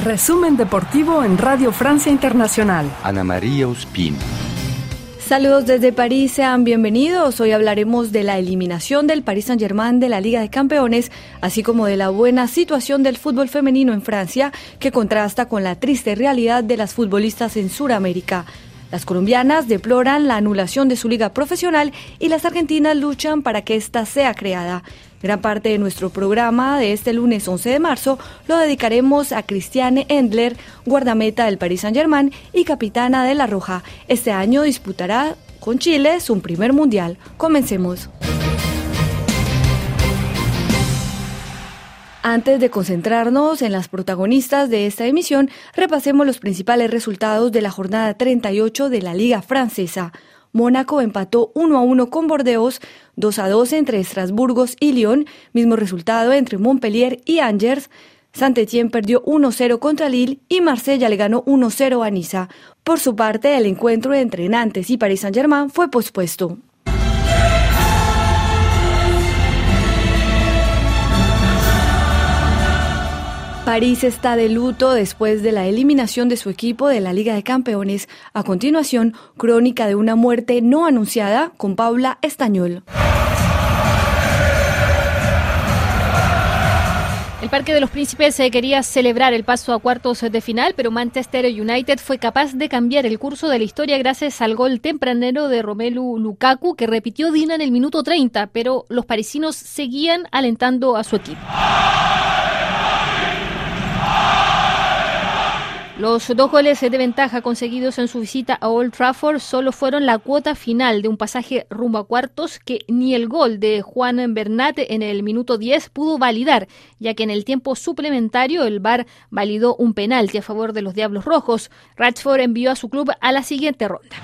Resumen deportivo en Radio Francia Internacional. Ana María Ospina. Saludos desde París, sean bienvenidos. Hoy hablaremos de la eliminación del Paris Saint-Germain de la Liga de Campeones, así como de la buena situación del fútbol femenino en Francia, que contrasta con la triste realidad de las futbolistas en Sudamérica. Las colombianas deploran la anulación de su liga profesional y las argentinas luchan para que ésta sea creada. Gran parte de nuestro programa de este lunes 11 de marzo lo dedicaremos a Christiane Endler, guardameta del Paris Saint-Germain y capitana de La Roja. Este año disputará con Chile su primer mundial. Comencemos. Antes de concentrarnos en las protagonistas de esta emisión, repasemos los principales resultados de la jornada 38 de la Liga Francesa. Mónaco empató 1-1 con Bordeaux, 2-2 entre Estrasburgo y Lyon, mismo resultado entre Montpellier y Angers. Saint-Étienne perdió 1-0 contra Lille y Marsella le ganó 1-0 a Niza. Por su parte, el encuentro entre Nantes y Paris Saint-Germain fue pospuesto. París está de luto después de la eliminación de su equipo de la Liga de Campeones. A continuación, crónica de una muerte no anunciada con Paula Estañol. El Parque de los Príncipes quería celebrar el paso a cuartos de final, pero Manchester United fue capaz de cambiar el curso de la historia gracias al gol tempranero de Romelu Lukaku, que repitió Dina en el minuto 30, pero los parisinos seguían alentando a su equipo. Los 2 goles de ventaja conseguidos en su visita a Old Trafford solo fueron la cuota final de un pasaje rumbo a cuartos que ni el gol de Juan Bernat en el minuto 10 pudo validar, ya que en el tiempo suplementario el VAR validó un penalti a favor de los Diablos Rojos. Rashford envió a su club a la siguiente ronda.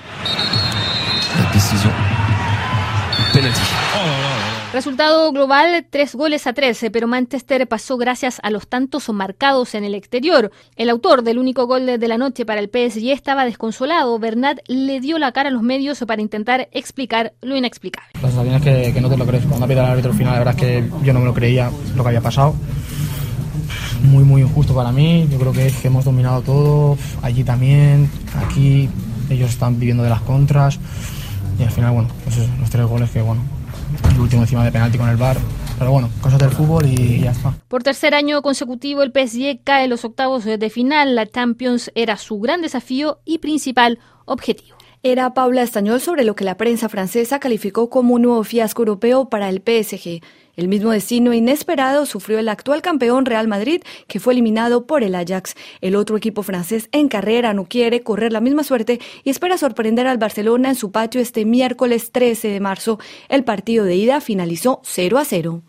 Penalti. Resultado global 3-3, pero Manchester pasó gracias a los tantos marcados en el exterior. El autor del único gol de la noche para el PSG estaba desconsolado. Bernat le dio la cara a los medios para intentar explicar lo inexplicable. La sensación es que no te lo crees. Cuando ha pitado el árbitro final, la verdad es que yo no me lo creía lo que había pasado. Muy injusto para mí. Yo creo que hemos dominado todo. Allí también, aquí ellos están viviendo de las contras. Y al final, bueno, pues eso, los 3 goles que, bueno, el último encima de penalti con el VAR, pero bueno, cosas del fútbol y ya está. Por tercer año consecutivo el PSG cae en los octavos de final. La Champions era su gran desafío y principal objetivo. Era Paula Estañol sobre lo que la prensa francesa calificó como un nuevo fiasco europeo para el PSG. El mismo destino inesperado sufrió el actual campeón Real Madrid, que fue eliminado por el Ajax. El otro equipo francés en carrera no quiere correr la misma suerte y espera sorprender al Barcelona en su patio este miércoles 13 de marzo. El partido de ida finalizó 0-0.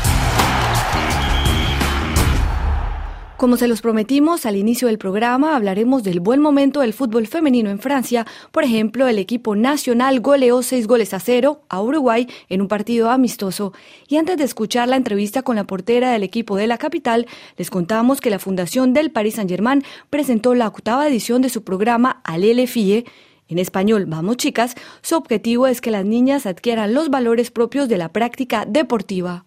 Como se los prometimos al inicio del programa, hablaremos del buen momento del fútbol femenino en Francia. Por ejemplo, el equipo nacional goleó 6-0 a Uruguay en un partido amistoso. Y antes de escuchar la entrevista con la portera del equipo de la capital, les contamos que la Fundación del Paris Saint-Germain presentó la 8ª edición de su programa Allez les filles. En español, Vamos chicas. Su objetivo es que las niñas adquieran los valores propios de la práctica deportiva.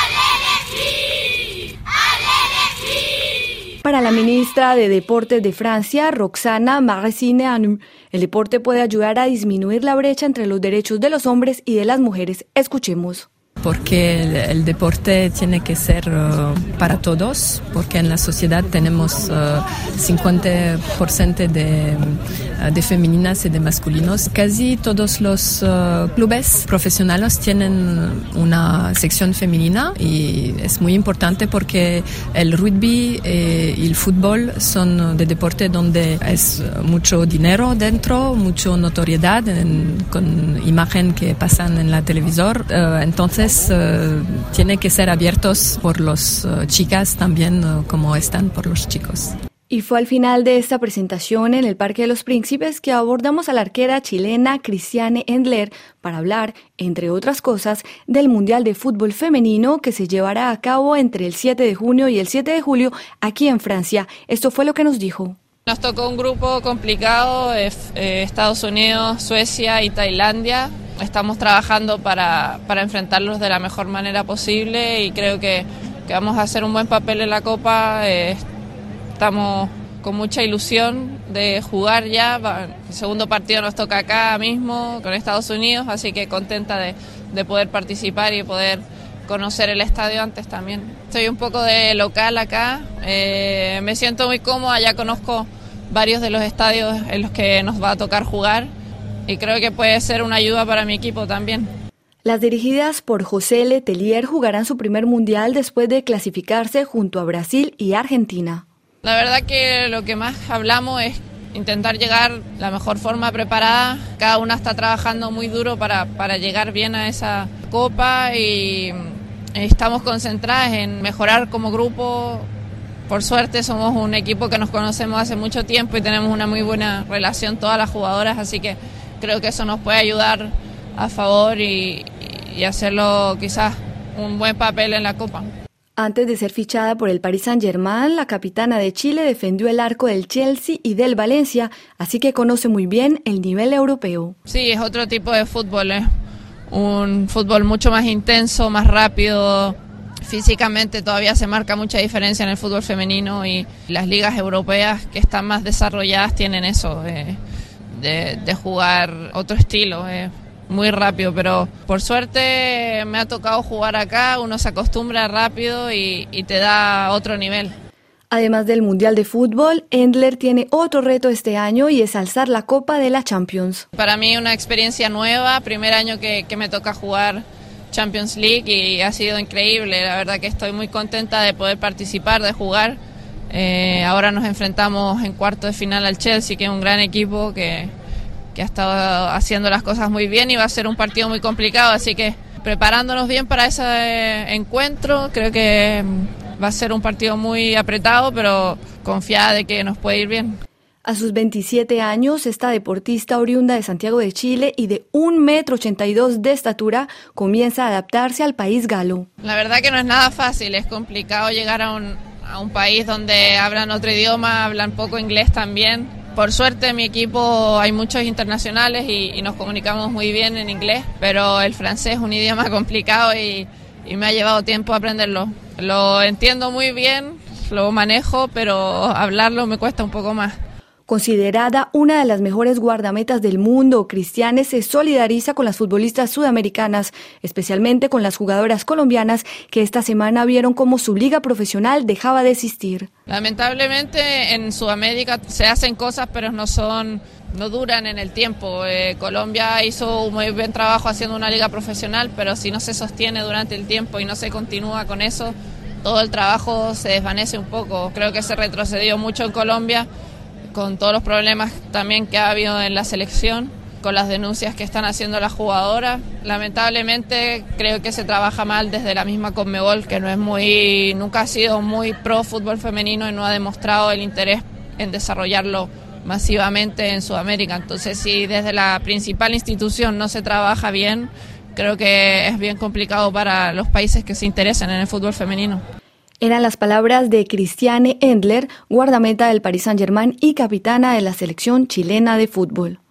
Para la ministra de Deportes de Francia, Roxana Maracineanu, el deporte puede ayudar a disminuir la brecha entre los derechos de los hombres y de las mujeres. Escuchemos. Porque el deporte tiene que ser para todos, porque en la sociedad tenemos 50% de femeninas y de masculinos. Casi todos los clubes profesionales tienen una sección femenina y es muy importante porque el rugby y el fútbol son de deporte donde es mucho dinero dentro, mucha notoriedad con imagen que pasan en la televisor. Entonces tiene que ser abiertos por las chicas también como están por los chicos. Y fue al final de esta presentación en el Parque de los Príncipes que abordamos a la arquera chilena Christiane Endler para hablar, entre otras cosas, del Mundial de Fútbol Femenino que se llevará a cabo entre el 7 de junio y el 7 de julio aquí en Francia. Esto fue lo que nos dijo. Nos tocó un grupo complicado, Estados Unidos, Suecia y Tailandia. Estamos trabajando para enfrentarlos de la mejor manera posible y creo que vamos a hacer un buen papel en la Copa. Estamos con mucha ilusión de jugar ya. El segundo partido nos toca acá mismo con Estados Unidos, así que contenta de poder participar y poder conocer el estadio antes también. Estoy un poco de local acá, me siento muy cómoda, ya conozco varios de los estadios en los que nos va a tocar jugar y creo que puede ser una ayuda para mi equipo también. Las dirigidas por José Letelier jugarán su primer mundial después de clasificarse junto a Brasil y Argentina. La verdad que lo que más hablamos es intentar llegar la mejor forma preparada. Cada una está trabajando muy duro para llegar bien a esa copa y estamos concentradas en mejorar como grupo. Por suerte somos un equipo que nos conocemos hace mucho tiempo y tenemos una muy buena relación todas las jugadoras, así que creo que eso nos puede ayudar a favor y hacerlo quizás un buen papel en la copa. Antes de ser fichada por el Paris Saint-Germain, la capitana de Chile defendió el arco del Chelsea y del Valencia, así que conoce muy bien el nivel europeo. Sí, es otro tipo de fútbol, es un fútbol mucho más intenso, más rápido. Físicamente todavía se marca mucha diferencia en el fútbol femenino y las ligas europeas que están más desarrolladas tienen eso, de jugar otro estilo, muy rápido, pero por suerte me ha tocado jugar acá, uno se acostumbra rápido y te da otro nivel. Además del Mundial de Fútbol, Endler tiene otro reto este año y es alzar la Copa de la Champions. Para mí una experiencia nueva, primer año que me toca jugar Champions League y ha sido increíble, la verdad que estoy muy contenta de poder participar, de jugar. Ahora nos enfrentamos en cuarto de final al Chelsea, que es un gran equipo que ha estado haciendo las cosas muy bien y va a ser un partido muy complicado, así que preparándonos bien para ese encuentro, creo que va a ser un partido muy apretado, pero confiada de que nos puede ir bien. A sus 27 años, esta deportista oriunda de Santiago de Chile y de 1,82 m de estatura comienza a adaptarse al país galo. La verdad que no es nada fácil, es complicado llegar a un país donde hablan otro idioma, hablan poco inglés también. Por suerte en mi equipo hay muchos internacionales y nos comunicamos muy bien en inglés, pero el francés es un idioma complicado y me ha llevado tiempo aprenderlo. Lo entiendo muy bien, lo manejo, pero hablarlo me cuesta un poco más. Considerada una de las mejores guardametas del mundo, Cristiane se solidariza con las futbolistas sudamericanas, especialmente con las jugadoras colombianas que esta semana vieron cómo su liga profesional dejaba de existir. Lamentablemente en Sudamérica se hacen cosas, pero no duran en el tiempo. Colombia hizo un muy buen trabajo haciendo una liga profesional, pero si no se sostiene durante el tiempo y no se continúa con eso, todo el trabajo se desvanece un poco. Creo que se retrocedió mucho en Colombia, con todos los problemas también que ha habido en la selección, con las denuncias que están haciendo las jugadoras. Lamentablemente creo que se trabaja mal desde la misma Conmebol, que nunca ha sido muy pro fútbol femenino y no ha demostrado el interés en desarrollarlo masivamente en Sudamérica. Entonces, si desde la principal institución no se trabaja bien, creo que es bien complicado para los países que se interesan en el fútbol femenino. Eran las palabras de Cristiane Endler, guardameta del Paris Saint-Germain y capitana de la selección chilena de fútbol.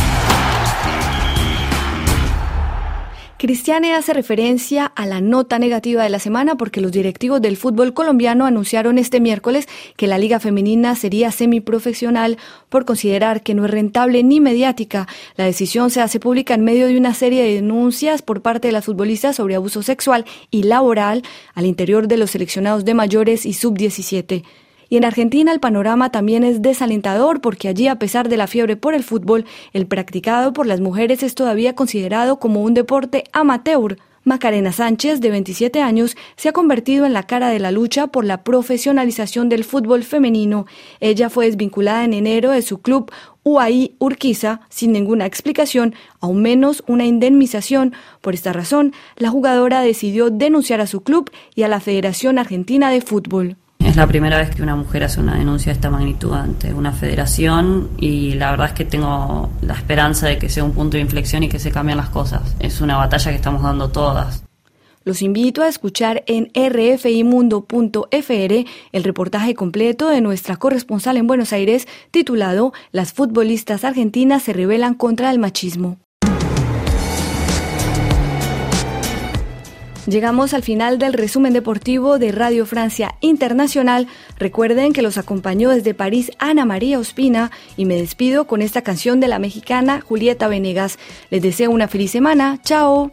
Cristiane hace referencia a la nota negativa de la semana porque los directivos del fútbol colombiano anunciaron este miércoles que la liga femenina sería semiprofesional por considerar que no es rentable ni mediática. La decisión se hace pública en medio de una serie de denuncias por parte de las futbolistas sobre abuso sexual y laboral al interior de los seleccionados de mayores y sub-17. Y en Argentina el panorama también es desalentador porque allí, a pesar de la fiebre por el fútbol, el practicado por las mujeres es todavía considerado como un deporte amateur. Macarena Sánchez, de 27 años, se ha convertido en la cara de la lucha por la profesionalización del fútbol femenino. Ella fue desvinculada en enero de su club UAI Urquiza sin ninguna explicación, aún menos una indemnización. Por esta razón, la jugadora decidió denunciar a su club y a la Federación Argentina de Fútbol. Es la primera vez que una mujer hace una denuncia de esta magnitud ante una federación y la verdad es que tengo la esperanza de que sea un punto de inflexión y que se cambien las cosas. Es una batalla que estamos dando todas. Los invito a escuchar en rfimundo.fr el reportaje completo de nuestra corresponsal en Buenos Aires titulado «Las futbolistas argentinas se rebelan contra el machismo». Llegamos al final del resumen deportivo de Radio Francia Internacional. Recuerden que los acompañó desde París Ana María Ospina y me despido con esta canción de la mexicana Julieta Venegas. Les deseo una feliz semana. ¡Chao!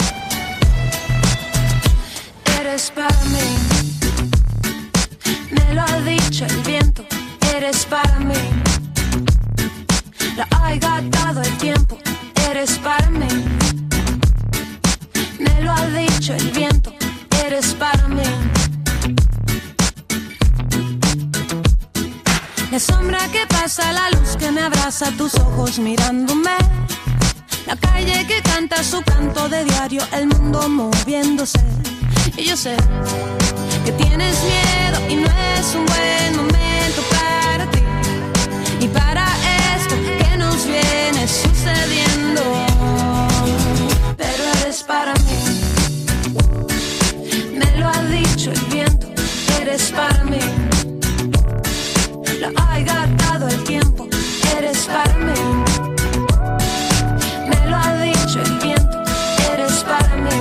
Eres para mí, me lo ha dicho el viento. Eres para mí, lo ha gastado el tiempo. Eres para mí, me lo ha dicho el viento. Eres para mí. La sombra que pasa, la luz que me abraza, tus ojos mirándome. La calle que canta su canto de diario, el mundo moviéndose. Y yo sé que tienes miedo y no es un buen momento para ti. Y para esto que nos viene sucediendo. Pero eres para mí, me lo ha dicho el viento. Eres para mí, lo ha gastado el tiempo. Eres para mí, me lo ha dicho el viento. Eres para mí.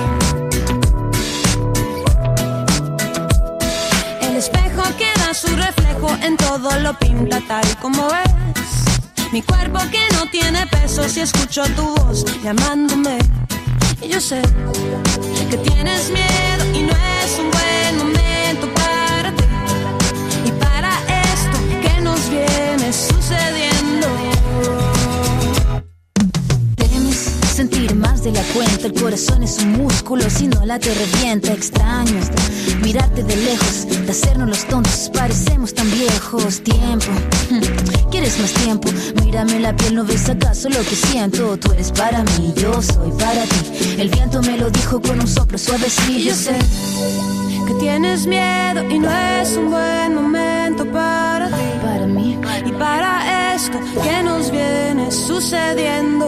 El espejo que da su reflejo en todo lo pinta tal como es. Mi cuerpo que no tiene peso si escucho tu voz llamándome. Y yo sé que tienes miedo y no es un buen momento para ti. Y para esto que nos viene sucediendo. Temes sentir más de la cuenta. El corazón es un músculo, si no la te revienta. Extraño mirarte de lejos, de hacernos los tontos, parecemos tan viejos. Tiempo, ¿quieres más tiempo? Mírame la piel, ¿no ves acaso lo que siento? Tú eres para mí, yo soy para ti. El viento me lo dijo con un soplo suavecito. Y yo sé que tienes miedo y no es un buen momento para ti. Para mí y para esto que nos viene sucediendo.